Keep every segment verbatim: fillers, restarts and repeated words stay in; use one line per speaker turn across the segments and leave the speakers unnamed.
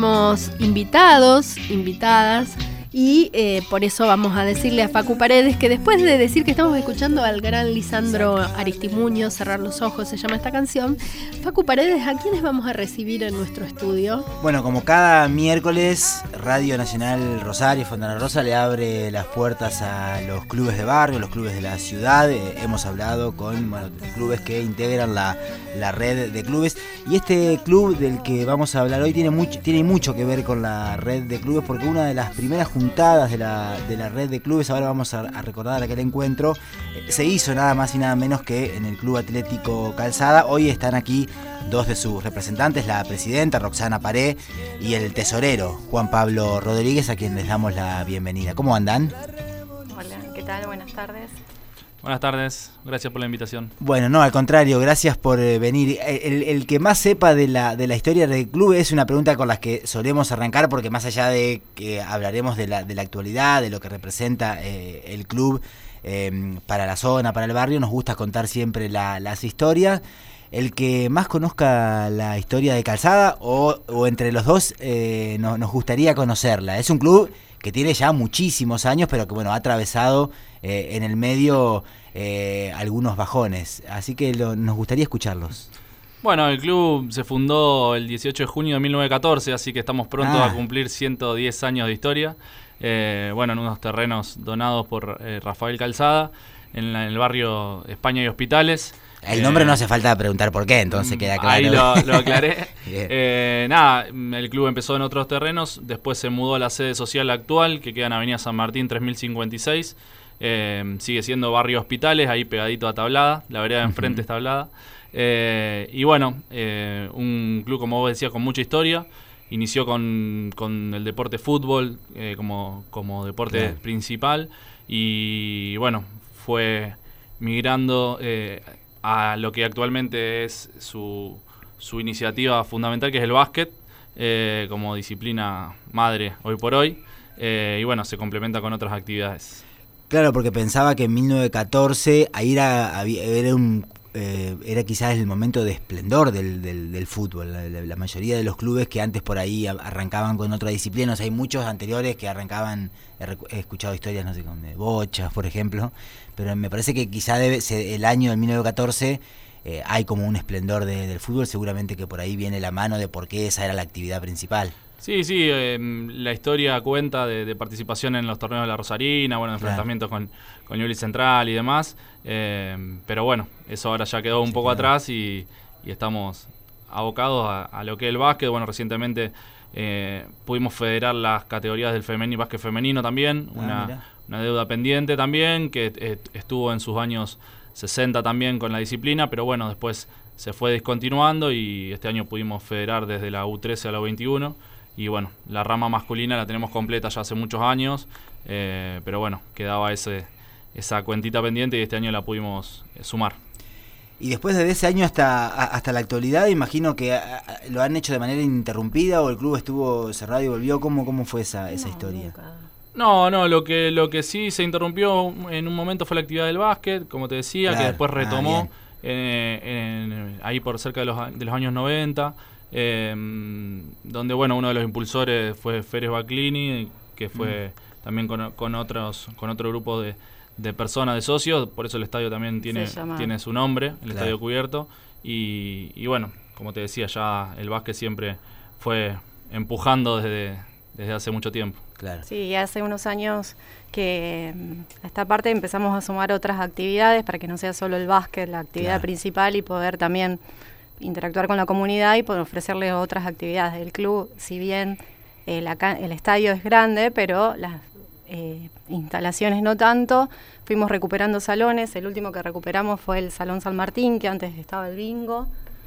tenemos invitados, invitadas, y eh, por eso vamos a decirle a Facu Paredes que después de decir que estamos escuchando al gran Lisandro Aristimuño, Cerrar los ojos se llama esta canción, Facu Paredes, ¿a quiénes vamos a recibir en nuestro estudio?
Bueno, como cada miércoles, Radio Nacional Rosario, Fontana Rosa, le abre las puertas a los clubes de barrio, los clubes de la ciudad. Eh, hemos hablado con bueno, clubes que integran la, la red de clubes. Y este club del que vamos a hablar hoy tiene mucho, tiene mucho que ver con la red de clubes, porque una de las primeras juntadas de la, de la red de clubes, ahora vamos a, a recordar aquel encuentro, eh, se hizo nada más y nada menos que en el Club Atlético Calzada. Hoy están aquí dos de sus representantes, la presidenta Roxana Paré y el tesorero Juan Pablo Rodríguez, a quien les damos la bienvenida. ¿Cómo andan?
Hola, ¿qué tal? Buenas tardes.
Buenas tardes, gracias por la invitación.
Bueno, no, al contrario, gracias por eh, venir. El, el que más sepa de la, de la historia del club es una pregunta con la que solemos arrancar, porque más allá de que hablaremos de la, de la actualidad, de lo que representa eh, el club eh, para la zona, para el barrio, nos gusta contar siempre la, las historias. El que más conozca la historia de Calzada o, o entre los dos eh, no, nos gustaría conocerla. Es un club que tiene ya muchísimos años, pero que bueno ha atravesado eh, en el medio eh, algunos bajones. Así que lo, nos gustaría escucharlos.
Bueno, el club se fundó el dieciocho de junio de mil novecientos catorce, así que estamos pronto ah. a cumplir ciento diez años de historia. Eh, bueno, en unos terrenos donados por eh, Rafael Calzada, en, la, en el barrio España y Hospitales.
El nombre eh, no hace falta preguntar por qué, entonces queda claro.
Ahí lo, lo aclaré. eh, nada, el club empezó en otros terrenos, después se mudó a la sede social actual, que queda en Avenida San Martín tres mil cincuenta y seis. Eh, sigue siendo barrio Hospitales, ahí pegadito a Tablada, la vereda de enfrente uh-huh. es Tablada. Eh, y bueno, eh, un club, como vos decías, con mucha historia. Inició con, con el deporte fútbol eh, como, como deporte claro. principal. Y bueno, fue migrando eh, a lo que actualmente es su, su iniciativa fundamental, que es el básquet, eh, como disciplina madre hoy por hoy, eh, y bueno, se complementa con otras actividades.
Claro, porque pensaba que en mil novecientos catorce ahí era, había, era, un, eh, era quizás el momento de esplendor del, del, del fútbol. La, la, la mayoría de los clubes que antes por ahí arrancaban con otra disciplina, o sea, hay muchos anteriores que arrancaban, he, he escuchado historias, no sé, como de bochas, por ejemplo, pero me parece que quizá debe ser el año de mil novecientos catorce eh, hay como un esplendor de, del fútbol, seguramente que por ahí viene la mano de por qué esa era la actividad principal.
Sí, sí, eh, la historia cuenta de, de participación en los torneos de la Rosarina, bueno, enfrentamientos claro. con, con Newell's Central y demás, eh, pero bueno, eso ahora ya quedó un sí, poco claro. atrás y, y estamos abocados a, a lo que es el básquet. Bueno, recientemente eh, pudimos federar las categorías del femenino y básquet femenino también, ah, una, una deuda pendiente también, que eh, estuvo en sus años sesenta también con la disciplina, pero bueno, después se fue descontinuando y este año pudimos federar desde la U trece a la U veintiuno. Y bueno, la rama masculina la tenemos completa ya hace muchos años, eh, pero bueno, quedaba ese, esa cuentita pendiente y este año la pudimos eh, sumar.
Y después de ese año hasta, hasta la actualidad, imagino que a, a, lo han hecho de manera ininterrumpida o el club estuvo cerrado y volvió. ¿Cómo, cómo fue esa, esa no, historia?
Nunca.
No, no, lo que, lo que sí se interrumpió en un momento fue la actividad del básquet, como te decía, claro. que después retomó ah, eh, en, ahí por cerca de los, de los años noventa. Eh, donde bueno uno de los impulsores fue Férez Baclini, que fue mm. también con, con otros con otro grupo de, de personas, de socios, por eso el estadio también tiene, tiene su nombre, el claro. Estadio Cubierto, y, y bueno, como te decía, ya el básquet siempre fue empujando desde, desde hace mucho tiempo.
Claro. Sí, hace unos años que a esta parte empezamos a sumar otras actividades para que no sea solo el básquet la actividad claro. principal y poder también interactuar con la comunidad y poder ofrecerles otras actividades del club. Si bien eh, la, el estadio es grande, pero las eh, instalaciones no tanto, fuimos recuperando salones. El último que recuperamos fue el Salón San Martín, que antes estaba el bingo,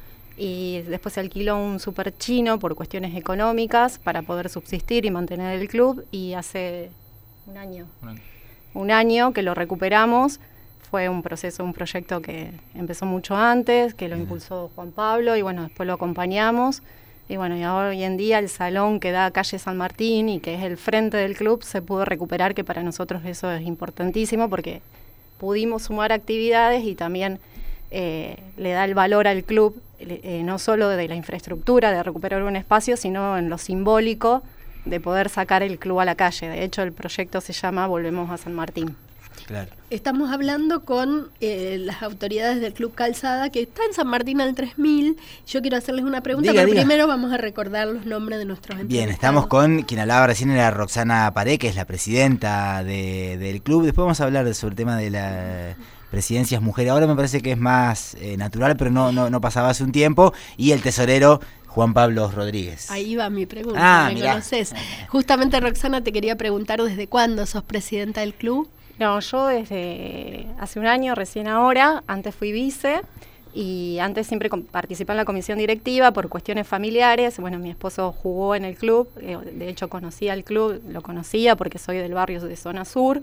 y después se alquiló un super chino por cuestiones económicas para poder subsistir y mantener el club, y hace un año, un año, un año que lo recuperamos. Fue un proceso, un proyecto que empezó mucho antes, que lo impulsó Juan Pablo y bueno, después lo acompañamos. Y bueno, y ahora, hoy en día el salón que da a calle San Martín y que es el frente del club se pudo recuperar, que para nosotros eso es importantísimo porque pudimos sumar actividades y también eh, le da el valor al club eh, no solo de la infraestructura, de recuperar un espacio, sino en lo simbólico de poder sacar el club a la calle. De hecho, el proyecto se llama Volvemos a San Martín.
Claro.
Estamos hablando con eh, las autoridades del Club Calzada, que está en San Martín al tres mil. Yo quiero hacerles una pregunta,
Diga,
pero
diga.
primero vamos a recordar los nombres de nuestros entrevistados.
Bien, estamos con quien hablaba recién, era Roxana Paré, que es la presidenta de, del club. Después vamos a hablar sobre el tema de las presidencias mujeres. Ahora me parece que es más eh, natural, pero no, no, no pasaba hace un tiempo. Y el tesorero Juan Pablo Rodríguez.
Ahí va mi pregunta,
Ah,
¿me
mirá.
conoces? Justamente, Roxana, te quería preguntar desde cuándo sos presidenta del club.
No, yo desde hace un año, recién ahora, antes fui vice y antes siempre com- participé en la comisión directiva por cuestiones familiares. Bueno, mi esposo jugó en el club, eh, de hecho conocía el club, lo conocía porque soy del barrio de Zona Sur,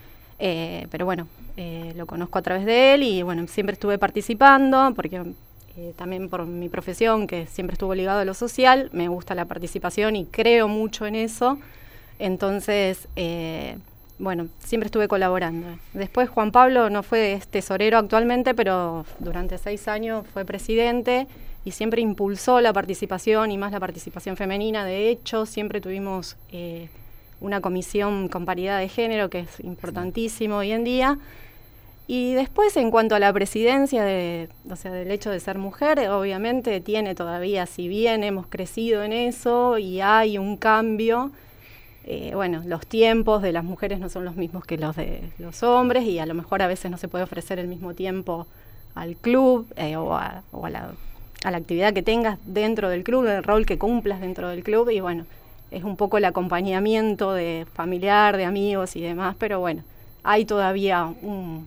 eh, pero bueno, eh, lo conozco a través de él y bueno, siempre estuve participando porque eh, también por mi profesión, que siempre estuvo ligado a lo social, me gusta la participación y creo mucho en eso. Entonces... Eh, Bueno, siempre estuve colaborando. Después Juan Pablo no fue tesorero actualmente, pero durante seis años fue presidente y siempre impulsó la participación y más la participación femenina. De hecho, siempre tuvimos eh, una comisión con paridad de género, que es importantísimo hoy en día. Y después, en cuanto a la presidencia, de, o sea, del hecho de ser mujer, obviamente tiene todavía, si bien hemos crecido en eso y hay un cambio... Eh, bueno, los tiempos de las mujeres no son los mismos que los de los hombres y a lo mejor a veces no se puede ofrecer el mismo tiempo al club eh, o, a, o a, la, a la actividad que tengas dentro del club, el rol que cumplas dentro del club y bueno, es un poco el acompañamiento de familiar, de amigos y demás, pero bueno, hay todavía un...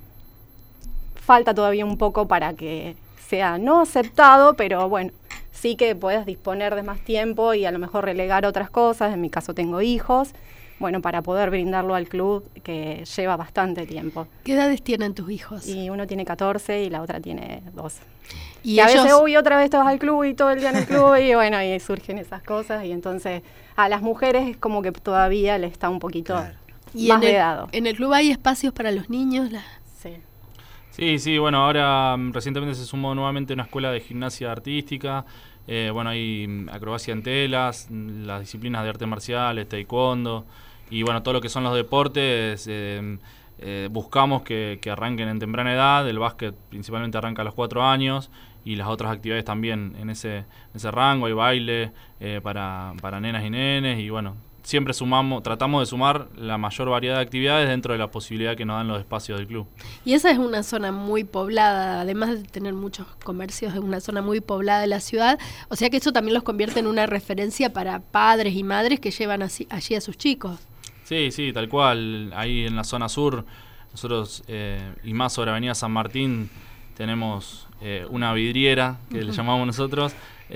falta todavía un poco para que sea no aceptado, pero bueno, sí que puedas disponer de más tiempo y a lo mejor relegar otras cosas, en mi caso tengo hijos, bueno, para poder brindarlo al club que lleva bastante tiempo.
¿Qué edades tienen tus hijos?
Y uno tiene catorce y la otra tiene doce.
Y
Y a
ellos...
veces, uy, otra vez te vas al club y todo el día en el club y bueno, y surgen esas cosas y entonces a las mujeres es como que todavía le está un poquito
Claro.
¿Y
más
en el,
vedado.
en el club hay espacios para los niños? La...
Sí.
Sí, sí, bueno, ahora mm, recientemente se sumó nuevamente una escuela de gimnasia artística. Eh, bueno, hay mm, acrobacia en telas, mm, las disciplinas de artes marciales, taekwondo y bueno, todo lo que son los deportes. Eh, eh, buscamos que, que arranquen en temprana edad. El básquet principalmente arranca a los cuatro años y las otras actividades también en ese, en ese rango. Hay baile eh, para, para nenas y nenes y bueno, siempre sumamos, tratamos de sumar la mayor variedad de actividades dentro de la posibilidad que nos dan los espacios del club.
Y esa es una zona muy poblada, además de tener muchos comercios, es una zona muy poblada de la ciudad, o sea que eso también los convierte en una referencia para padres y madres que llevan así, allí a sus chicos.
Sí, sí, tal cual. Ahí en la zona sur, nosotros, eh, y más sobre Avenida San Martín, tenemos eh, una vidriera, que uh-huh. le llamamos nosotros,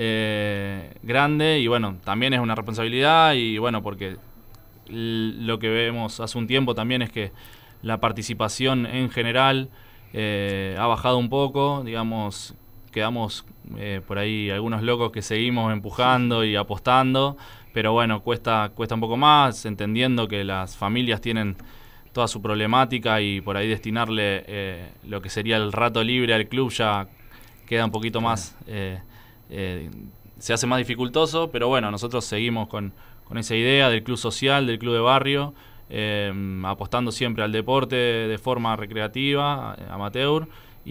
eh, grande, y bueno, también es una responsabilidad, y bueno, porque l- lo que vemos hace un tiempo también es que la participación en general eh, ha bajado un poco, digamos, quedamos eh, por ahí algunos locos que seguimos empujando y apostando, pero bueno, cuesta, cuesta un poco más, entendiendo que las familias tienen toda su problemática y por ahí destinarle eh, lo que sería el rato libre al club ya queda un poquito más, eh, eh, se hace más dificultoso, pero bueno, nosotros seguimos con, con esa idea del club social, del club de barrio, eh, apostando siempre al deporte de forma recreativa, amateur,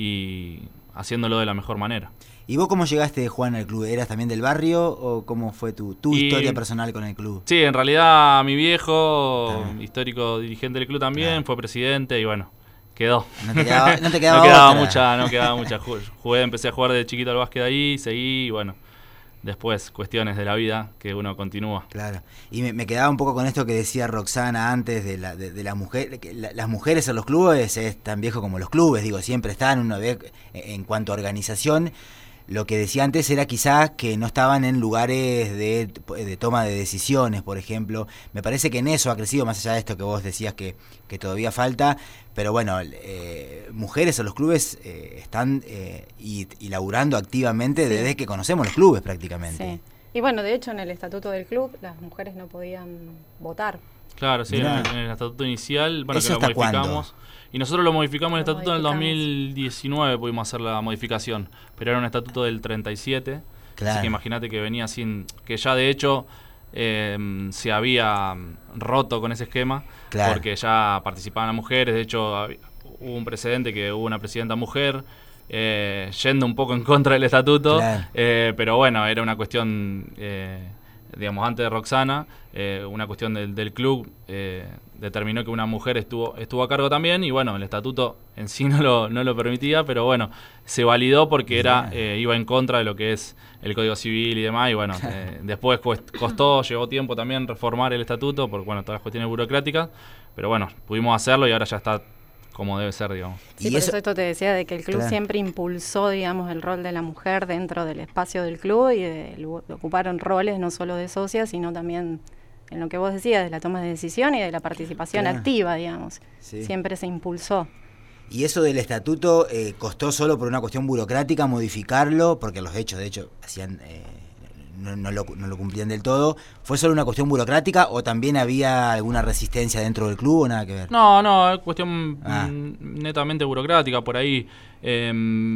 y haciéndolo de la mejor manera.
¿Y vos cómo llegaste, Juan, al club? ¿Eras también del barrio o cómo fue tu, tu
Y,
historia personal con el club?
Sí, en realidad mi viejo,
También.
histórico dirigente del club también,
Claro.
fue presidente y bueno, quedó.
No te quedaba, no te quedaba,
no quedaba
otra.
mucha, no quedaba mucha. Jugué, empecé a jugar de chiquito al básquet ahí, seguí y bueno, después cuestiones de la vida que uno continúa.
Claro. Y me, me quedaba un poco con esto que decía Roxana antes de la de, de la mujer, que la, las mujeres en los clubes es tan viejo como los clubes, digo, siempre están una vez en cuanto a organización. Lo que decía antes era quizás que no estaban en lugares de, de toma de decisiones, por ejemplo. Me parece que en eso ha crecido, más allá de esto que vos decías que, que todavía falta. Pero bueno, eh, mujeres en los clubes eh, están eh, y, y laburando activamente
Sí.
desde que conocemos los clubes prácticamente.
Sí. Y bueno, de hecho en el estatuto del club las mujeres no podían votar.
Claro, sí, en el, en el estatuto inicial, bueno, que lo modificamos. ¿Cuándo? Y nosotros lo modificamos en el estatuto en el dos mil diecinueve, pudimos hacer la modificación, pero era un estatuto del treinta y siete, claro. Así que imagínate que venía sin, que ya de hecho eh, se había roto con ese esquema, claro. Porque ya participaban las mujeres, de hecho había, hubo un precedente que hubo una presidenta mujer, eh, yendo un poco en contra del estatuto, claro. eh, pero bueno, era una cuestión... Eh, digamos, antes de Roxana, eh, una cuestión del, del club eh, determinó que una mujer estuvo estuvo a cargo también, y bueno, el estatuto en sí no lo, no lo permitía, pero bueno, se validó porque era eh, iba en contra de lo que es el Código Civil y demás, y bueno, eh, después costó, llevó tiempo también reformar el estatuto, por bueno, todas las cuestiones burocráticas, pero bueno, pudimos hacerlo y ahora ya está como debe ser, digamos.
Sí, por eso, eso esto te decía de que el club claro. siempre impulsó, digamos, el rol de la mujer dentro del espacio del club y de, de ocuparon roles no solo de socia, sino también en lo que vos decías, de la toma de decisión y de la participación claro. activa, digamos. Sí. Siempre se impulsó.
Y eso del estatuto eh, costó solo por una cuestión burocrática modificarlo, porque los hechos, de hecho, hacían... Eh, No, no, lo, no lo cumplían del todo. ¿Fue solo una cuestión burocrática o también había alguna resistencia dentro del club o nada que ver?
No, no, es cuestión ah. netamente burocrática. Por ahí eh,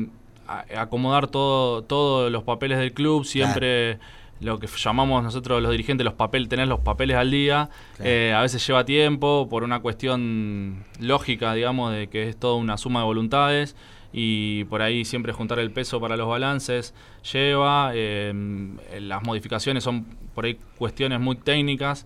acomodar todo todos los papeles del club, siempre claro. Lo que llamamos nosotros los dirigentes, los papeles, tener los papeles al día, claro. eh, a veces lleva tiempo por una cuestión lógica, digamos, de que es toda una suma de voluntades. Y por ahí siempre juntar el peso para los balances lleva, eh, las modificaciones son por ahí cuestiones muy técnicas,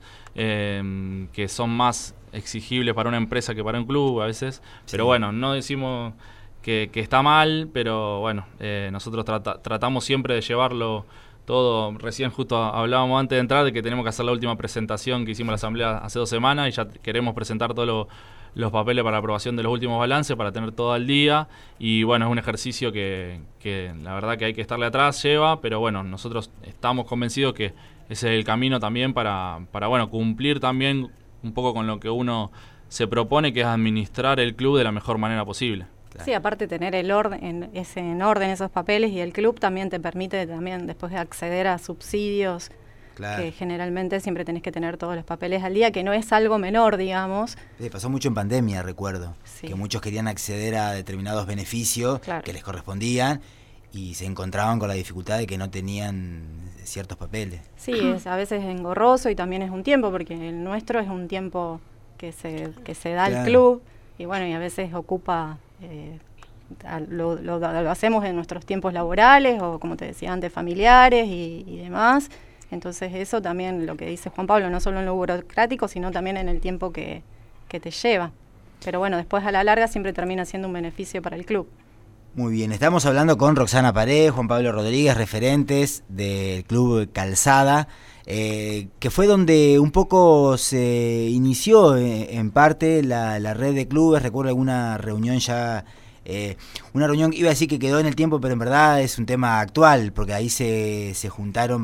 eh, que son más exigibles para una empresa que para un club a veces, sí. Pero bueno, no decimos que, que está mal, pero bueno, eh, nosotros trata, tratamos siempre de llevarlo todo. Recién justo hablábamos antes de entrar de que tenemos que hacer la última presentación que hicimos en la asamblea hace dos semanas y ya queremos presentar todo lo los papeles para aprobación de los últimos balances, para tener todo al día, y bueno, es un ejercicio que, que la verdad que hay que estarle atrás, lleva, pero bueno, nosotros estamos convencidos que ese es el camino también para, para bueno, cumplir también un poco con lo que uno se propone, que es administrar el club de la mejor manera posible.
Claro. Sí, aparte tener el orden, ese en orden esos papeles, y el club también te permite también después de acceder a subsidios, claro. Que generalmente siempre tenés que tener todos los papeles al día, que no es algo menor, digamos.
Sí, pasó mucho en pandemia, recuerdo, sí. Que muchos querían acceder a determinados beneficios claro. Que les correspondían y se encontraban con la dificultad de que no tenían ciertos papeles.
Sí, es a veces engorroso y también es un tiempo, porque el nuestro es un tiempo que se, que se da claro. Al club, y bueno, y a veces ocupa... Eh, lo, lo, lo hacemos en nuestros tiempos laborales o, como te decía antes, familiares y, y demás. Entonces eso también, lo que dice Juan Pablo, no solo en lo burocrático, sino también en el tiempo que, que te lleva. Pero bueno, después a la larga siempre termina siendo un beneficio para el club.
Muy bien, estamos hablando con Roxana Paredes, Juan Pablo Rodríguez, referentes del Club Calzada, eh, que fue donde un poco se inició eh, en parte la, la red de clubes. Recuerdo alguna reunión ya... Eh, una reunión, iba a decir que quedó en el tiempo, pero en verdad es un tema actual, porque ahí se, se juntaron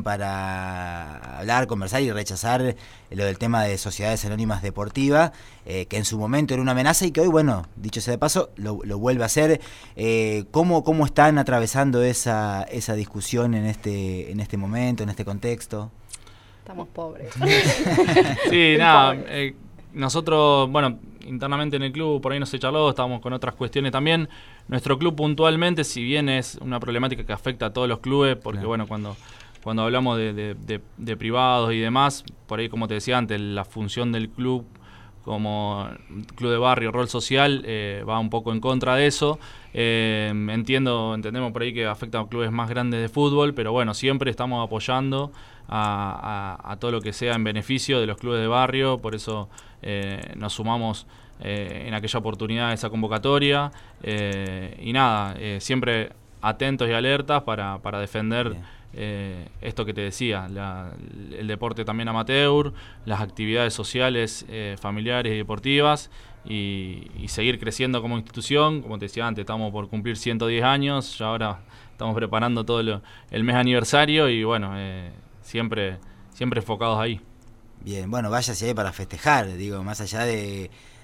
para hablar, conversar y rechazar lo del tema de sociedades anónimas deportivas, eh, que en su momento era una amenaza y que hoy, bueno, dicho sea de paso, lo, lo vuelve a hacer. Eh, ¿cómo, ¿Cómo están atravesando esa, esa discusión en este, en este momento, en este contexto?
Estamos pobres.
Sí, nada, eh, nosotros, bueno... internamente en el club, por ahí no se charló, estábamos con otras cuestiones también. Nuestro club puntualmente, si bien es una problemática que afecta a todos los clubes, porque claro. Bueno, cuando, cuando hablamos de, de, de, de privados y demás, por ahí como te decía antes, la función del club como club de barrio, rol social, eh, va un poco en contra de eso. Eh, entiendo, entendemos por ahí que afecta a clubes más grandes de fútbol, pero bueno, siempre estamos apoyando a, a, a todo lo que sea en beneficio de los clubes de barrio, por eso eh, nos sumamos eh, en aquella oportunidad a esa convocatoria, eh, y nada, eh, siempre atentos y alertas para, para defender eh, esto que te decía, la, el deporte también amateur, las actividades sociales, eh, familiares y deportivas, y, y seguir creciendo como institución. Como te decía antes, estamos por cumplir ciento diez años, ya ahora estamos preparando todo lo, el mes aniversario, y bueno, eh, siempre, siempre enfocados ahí.
Bien, bueno, vaya si hay para festejar, digo, más allá de,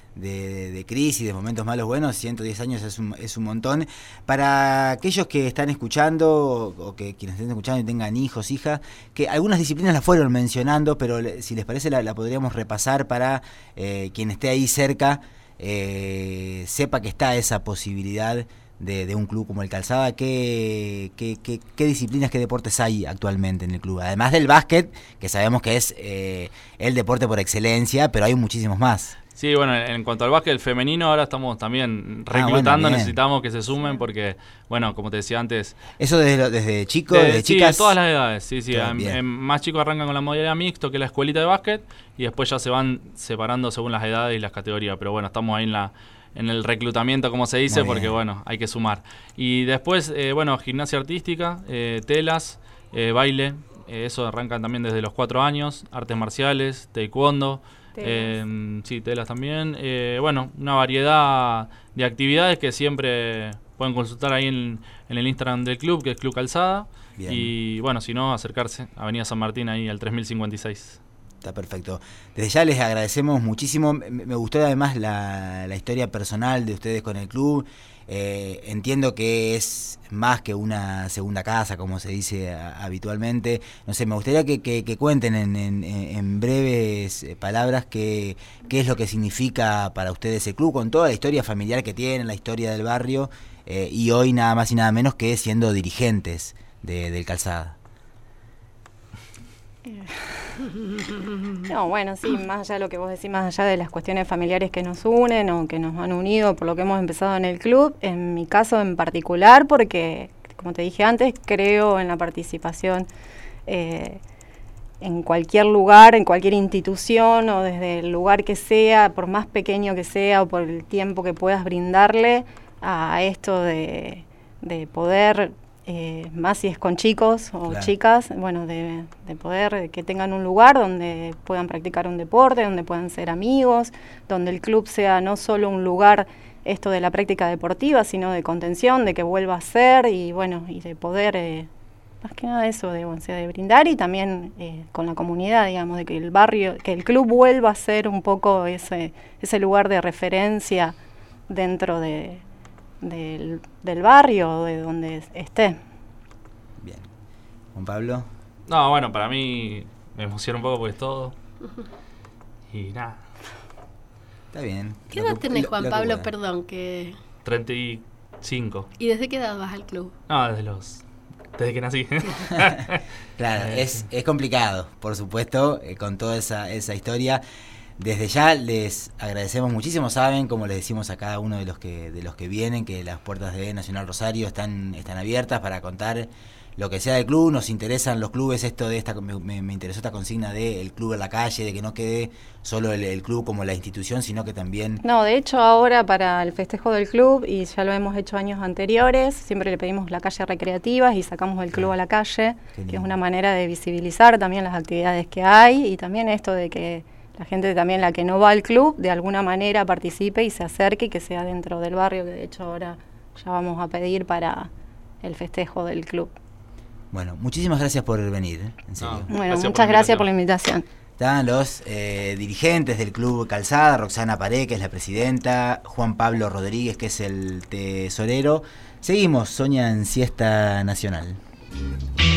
de, de crisis, de momentos malos buenos, ciento diez años es un, es un montón. Para aquellos que están escuchando, o, o que quienes estén escuchando y tengan hijos, hijas, que algunas disciplinas las fueron mencionando, pero le, si les parece la, la podríamos repasar para eh, quien esté ahí cerca, eh, sepa que está esa posibilidad de, de un club como el Calzada. ¿Qué, qué, qué, qué disciplinas, qué deportes hay actualmente en el club? Además del básquet, que sabemos que es eh, el deporte por excelencia, pero hay muchísimos más.
Sí, bueno, en cuanto al básquet femenino, ahora estamos también reclutando, ah, bueno, necesitamos que se sumen porque, bueno, como te decía antes...
¿Eso desde, desde chicos,
de,
desde
sí,
chicas?
Sí, de todas las edades, sí, sí. En, en más chicos arrancan con la modalidad mixto, que es la escuelita de básquet, y después ya se van separando según las edades y las categorías, pero bueno, estamos ahí en la en el reclutamiento, como se dice, porque, bueno, hay que sumar. Y después, eh, bueno, gimnasia artística, eh, telas, eh, baile, eh, eso arrancan también desde los cuatro años, artes marciales, taekwondo... Eh, sí, telas también. Eh, bueno, una variedad de actividades que siempre pueden consultar ahí en, en el Instagram del club, que es Club Calzada. Bien. Y bueno, si no, acercarse a Avenida San Martín ahí al tres mil cincuenta y seis.
Está perfecto. Desde ya les agradecemos muchísimo. Me gustó además la, la historia personal de ustedes con el club. Eh, entiendo que es más que una segunda casa, como se dice a, habitualmente. No sé, me gustaría que, que, que cuenten en, en, en breves palabras qué, qué es lo que significa para ustedes el club, con toda la historia familiar que tienen, la historia del barrio, eh, y hoy nada más y nada menos que siendo dirigentes de, del Calzada.
No, bueno, sí, más allá de lo que vos decís, más allá de las cuestiones familiares que nos unen o que nos han unido por lo que hemos empezado en el club, en mi caso en particular, porque, como te dije antes, creo en la participación eh, en cualquier lugar, en cualquier institución o desde el lugar que sea, por más pequeño que sea o por el tiempo que puedas brindarle a esto de, de poder... Eh, más si es con chicos o claro. chicas, bueno, de, de poder de que tengan un lugar donde puedan practicar un deporte, donde puedan ser amigos, donde el club sea no solo un lugar esto de la práctica deportiva, sino de contención, de que vuelva a ser y bueno, y de poder, eh, más que nada eso, de, o sea, de brindar y también eh, con la comunidad, digamos, de que el barrio, que el club vuelva a ser un poco ese, ese lugar de referencia dentro de Del, del barrio, de donde esté.
Bien. Juan Pablo.
No, bueno, para mí me emociona un poco porque es todo. Y nada.
Está bien.
¿Qué edad tenés, Juan lo, Pablo? Que Perdón, que...
treinta y cinco.
¿Y desde qué edad vas al club?
No, desde los... Desde que nací.
Claro, es, es complicado, por supuesto, eh, con toda esa, esa historia. Desde ya les agradecemos muchísimo, saben, como les decimos a cada uno de los que de los que vienen, que las puertas de Nacional Rosario están están abiertas para contar lo que sea del club. Nos interesan los clubes, esto de esta me, me interesó esta consigna de el club en la calle, de que no quede solo el, el club como la institución, sino que también...
No, de hecho ahora para el festejo del club, y ya lo hemos hecho años anteriores, siempre le pedimos la calle recreativa y sacamos el club a la calle, que es una manera de visibilizar también las actividades que hay y también esto de que la gente también, la que no va al club, de alguna manera participe y se acerque y que sea dentro del barrio, que de hecho ahora ya vamos a pedir para el festejo del club.
Bueno, muchísimas gracias por venir, en serio.
No, bueno, muchas gracias por la invitación.
Están los eh, dirigentes del Club Calzada, Roxana Paré, que es la presidenta, Juan Pablo Rodríguez, que es el tesorero. Seguimos, Soña en Siesta Nacional.